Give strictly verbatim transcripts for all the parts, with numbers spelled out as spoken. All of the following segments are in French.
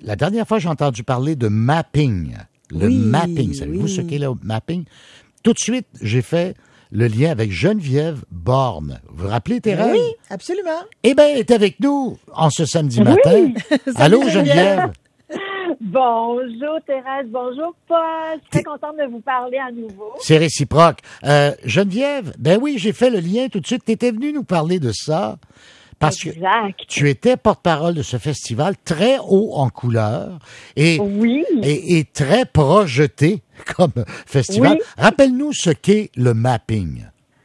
la dernière fois, j'ai entendu parler de mapping. Le Oui, mapping. Savez-vous oui. ce qu'est le mapping? Tout de suite, j'ai fait le lien avec Geneviève Borne. Vous vous rappelez, Thérèse? Oui, absolument. Eh bien, elle est avec nous en ce samedi matin. Allô, Geneviève? Bonjour Thérèse, bonjour Paul. Je suis très contente de vous parler à nouveau. C'est réciproque. Euh, Geneviève, ben oui, j'ai fait le lien tout de suite. Tu étais venue nous parler de ça parce Exact. que tu étais porte-parole de ce festival très haut en couleur et, Oui. et, et très projeté comme festival. Oui. Rappelle-nous ce qu'est le mapping.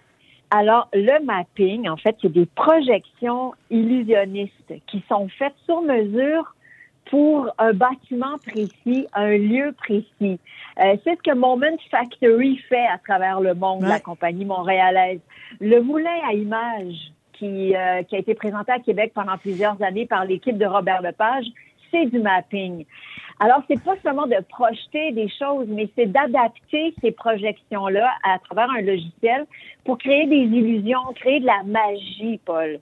Alors, le mapping, en fait, c'est des projections illusionnistes qui sont faites sur mesure pour un bâtiment précis, un lieu précis. Euh, c'est ce que Moment Factory fait à travers le monde, Ouais. la compagnie montréalaise. Le moulin à images qui, euh, qui a été présenté à Québec pendant plusieurs années par l'équipe de Robert Lepage, c'est du mapping. Alors, c'est pas seulement de projeter des choses, mais c'est d'adapter ces projections-là à travers un logiciel pour créer des illusions, créer de la magie, Paul.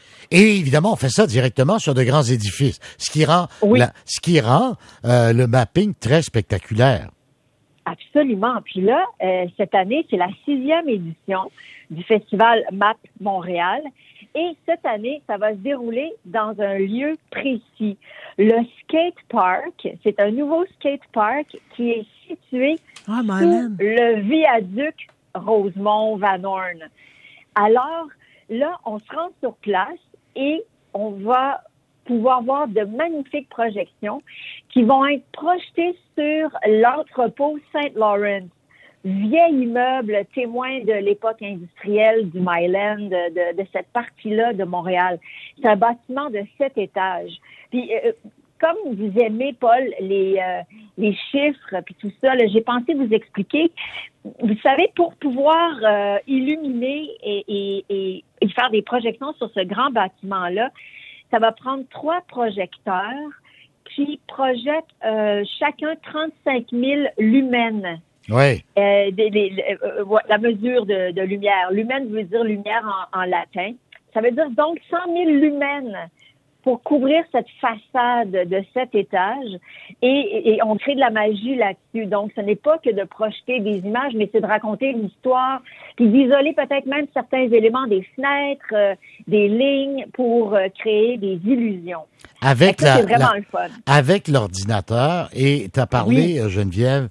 Et évidemment, on fait ça directement sur de grands édifices, ce qui rend, Oui. la- ce qui rend euh, le mapping très spectaculaire. Absolument. Puis là, euh, cette année, c'est la sixième édition du festival M A P Montréal. Et cette année, ça va se dérouler dans un lieu précis. Le skate park, c'est un nouveau skate park qui est situé Ah, sous Marlène. le viaduc Rosemont-Van Horn. Alors, là, on se rend sur place et on va pouvoir voir de magnifiques projections qui vont être projetées sur l'entrepôt Saint-Lawrence, vieil immeuble témoin de l'époque industrielle du Myland, de, de, de cette partie-là de Montréal. C'est un bâtiment de sept étages. Puis, euh, comme vous aimez, Paul, les, euh, les chiffres puis tout ça, là, j'ai pensé vous expliquer. Vous savez, pour pouvoir euh, illuminer et, et, et, et faire des projections sur ce grand bâtiment-là, ça va prendre trois projecteurs qui projettent euh, chacun trente-cinq mille lumens. Oui. Euh, des, les- euh, euh, la mesure de, de lumière. Lumen veut dire lumière en, en latin. Ça veut dire donc cent mille lumens pour couvrir cette façade de sept étages et, et, et on crée de la magie là-dessus. Donc, ce n'est pas que de projeter des images, mais c'est de raconter une histoire, puis d'isoler peut-être même certains éléments des fenêtres, euh, des lignes pour euh, créer des illusions. Avec Ça, la, c'est vraiment la- le fun. avec l'ordinateur, et tu as parlé, euh, Geneviève,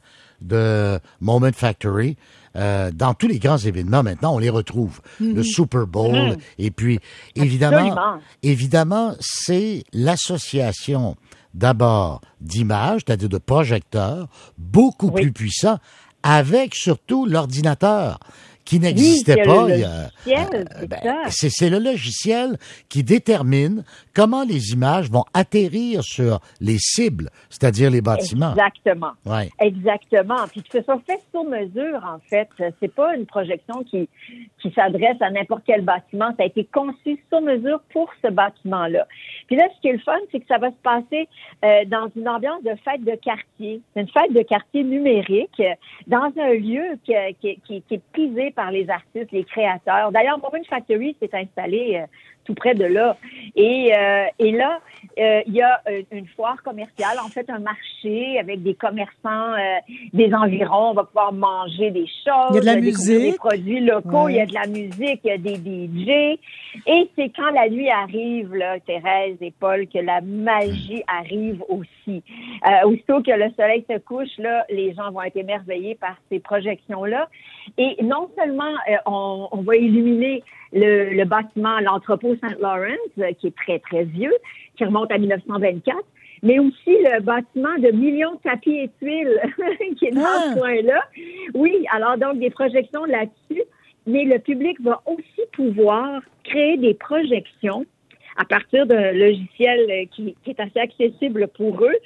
de Moment Factory. Euh, dans tous les grands événements, maintenant, on les retrouve. Le Super Bowl. Mhm. Et puis, évidemment, Absolument. évidemment, c'est l'association d'abord d'images, c'est-à-dire de projecteurs, beaucoup Oui. plus puissants, avec surtout l'ordinateur qui n'existait c'est pas. le il y a- logiciel, c'est ben, ça. c'est, c'est le logiciel qui détermine comment les images vont atterrir sur les cibles, c'est-à-dire les bâtiments. Exactement. Ouais. Exactement. Puis que ce soit fait sur mesure, en fait. C'est pas une projection qui, qui s'adresse à n'importe quel bâtiment. Ça a été conçu sur mesure pour ce bâtiment-là. Puis là, ce qui est le fun, c'est que ça va se passer euh, dans une ambiance de fête de quartier. C'est une fête de quartier numérique euh, dans un lieu qui, qui, qui, qui est prisé par les artistes, les créateurs. D'ailleurs, Moment Factory s'est installé euh, tout près de là. Et, euh, et là, euh, il y a euh, une foire commerciale, en fait un marché avec des commerçants euh, des environs. On va pouvoir manger des choses, Il y a de la découvrir musique. des produits locaux, Ouais. il y a de la musique, il y a des D J. Et c'est quand la nuit arrive, là, Thérèse et Paul, que la magie arrive aussi. Euh, aussitôt que le soleil se couche, là, les gens vont être émerveillés par ces projections-là. Et non seulement euh, on, on va illuminer le, le bâtiment, l'entrepôt Saint-Lawrence, euh, qui est très, très vieux, qui remonte à mille neuf cent vingt-quatre, mais aussi le bâtiment de millions de tapis et tuiles qui est dans Ah! ce coin-là. Oui, alors donc des projections là-dessus, mais le public va aussi pouvoir créer des projections à partir d'un logiciel euh, qui, qui est assez accessible pour eux.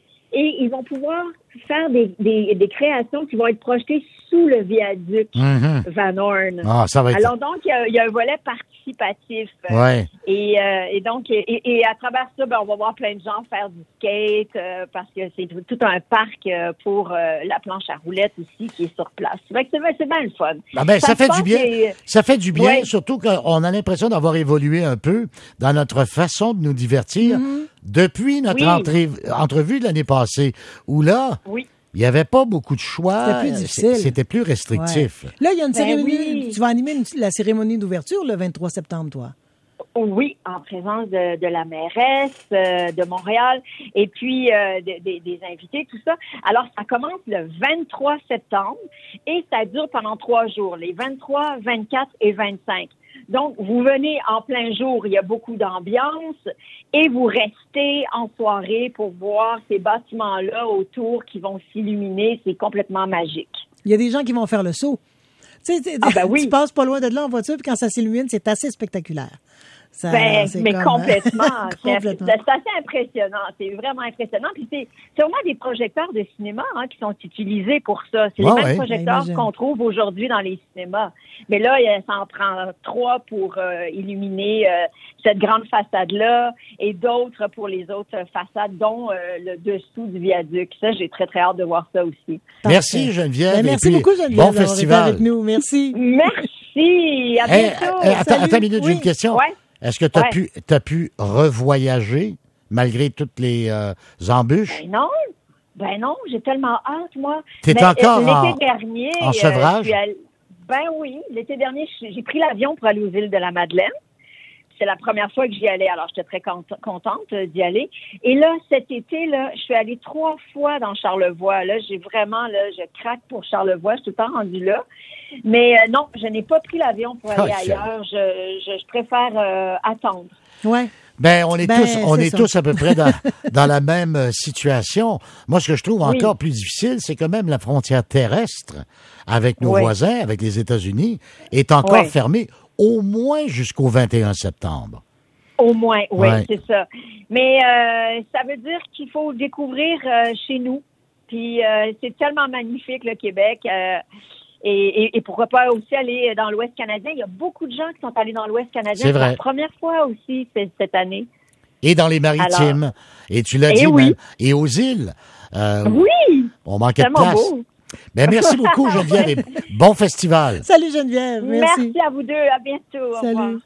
Et ils vont pouvoir faire des, des, des créations qui vont être projetées sous le viaduc Mhm. Van Horn. Ah, ça va être... Alors donc, il y a, il y a un volet participation participatif. Ouais. Et, euh, et donc, et, et à travers ça, ben, on va voir plein de gens faire du skate euh, parce que c'est tout, tout un parc euh, pour euh, la planche à roulettes aussi qui est sur place. C'est vrai que c'est, c'est bien le fun. Ah ben, ça, ça fait du bien. Et... Ça fait du bien, ouais. surtout qu'on a l'impression d'avoir évolué un peu dans notre façon de nous divertir mm-hmm. depuis notre oui. entrée, entrevue de l'année passée, où là, oui. il n'y avait pas beaucoup de choix. C'était plus difficile. C'était plus restrictif. Ouais. Là, il y a une ben cérémonie. Oui. Tu vas animer une, la cérémonie d'ouverture le vingt-trois septembre, toi. Oui, en présence de, de la mairesse euh, de Montréal et puis euh, de, de, des invités, tout ça. Alors, ça commence le vingt-trois septembre et ça dure pendant trois jours, les vingt-trois, vingt-quatre et vingt-cinq. Donc, vous venez en plein jour, il y a beaucoup d'ambiance et vous restez en soirée pour voir ces bâtiments-là autour qui vont s'illuminer. C'est complètement magique. Il y a des gens qui vont faire le saut. Tu sais, ah, ben oui. Tu passes pas loin de là en voiture, puis quand ça s'illumine, c'est assez spectaculaire. Ça, ben, mais comme... complètement. complètement. C'est, c'est assez impressionnant. C'est vraiment impressionnant. Puis c'est, c'est vraiment des projecteurs de cinéma hein, qui sont utilisés pour ça. C'est ah, les mêmes ouais. projecteurs ben, qu'on trouve aujourd'hui dans les cinémas. Mais là, ça en prend trois pour euh, illuminer euh, cette grande façade-là et d'autres pour les autres façades, dont euh, le dessous du viaduc. Ça, j'ai très, très hâte de voir ça aussi. Merci, Geneviève. Ben, merci beaucoup, Geneviève, bon festival avec nous. Merci. Merci. À bientôt. Hey, attends, attends une minute, oui. j'ai une question. Ouais. Est-ce que tu as ouais. pu, t'as pu revoyager malgré toutes les euh, embûches? Ben non. Ben non, j'ai tellement hâte, moi. T'es Mais, encore euh, l'été en, dernier, en sevrage? Euh, allée, ben oui, l'été dernier, j'ai pris l'avion pour aller aux îles de la Madeleine. C'est la première fois que j'y allais, alors j'étais très contente d'y aller. Et là, cet été, là, je suis allée trois fois dans Charlevoix. Là, j'ai vraiment, là, je craque pour Charlevoix. Je suis tout le temps rendue là. Mais euh, non, je n'ai pas pris l'avion pour aller oh, ailleurs. Je, je, je préfère euh, attendre. Ouais. Ben, on est ben, tous, on est, est tous à peu près dans, dans la même situation. Moi, ce que je trouve oui. encore plus difficile, c'est que même la frontière terrestre avec nos oui. voisins, avec les États-Unis, est encore oui. fermée au moins jusqu'au vingt et un septembre. Au moins, oui, ouais. c'est ça. Mais euh, ça veut dire qu'il faut découvrir euh, chez nous. Puis euh, c'est tellement magnifique, le Québec. Euh, et, et, et pourquoi pas aussi aller dans l'Ouest canadien. Il y a beaucoup de gens qui sont allés dans l'Ouest canadien. C'est vrai. C'est la première fois aussi cette année. Et dans les maritimes. Alors, et tu l'as et dit, oui. même. Et aux îles. Euh, oui! On manquait de place. Beau. Ben, merci beaucoup, Geneviève. Et bon festival. Salut, Geneviève. Merci. Merci à vous deux. À bientôt. Au Salut. revoir.